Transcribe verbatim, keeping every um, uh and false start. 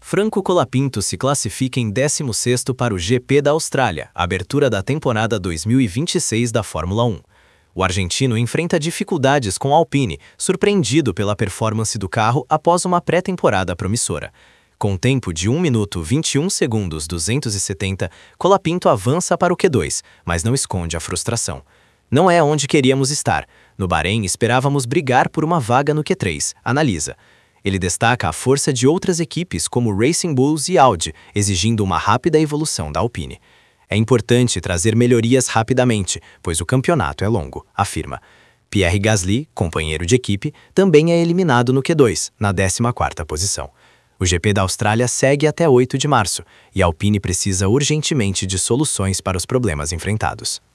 Franco Colapinto se classifica em décimo sexto para o G P da Austrália, abertura da temporada dois mil e vinte e seis da Fórmula um. O argentino enfrenta dificuldades com a Alpine, surpreendido pela performance do carro após uma pré-temporada promissora. Com tempo de um minuto vinte e um segundos duzentos e setenta, Colapinto avança para o Q dois, mas não esconde a frustração. Não é onde queríamos estar. No Bahrein, esperávamos brigar por uma vaga no Q três, analisa. Ele destaca a força de outras equipes como Racing Bulls e Audi, exigindo uma rápida evolução da Alpine. É importante trazer melhorias rapidamente, pois o campeonato é longo, afirma. Pierre Gasly, companheiro de equipe, também é eliminado no Q dois, na décima quarta posição. O G P da Austrália segue até oito de março, e a Alpine precisa urgentemente de soluções para os problemas enfrentados.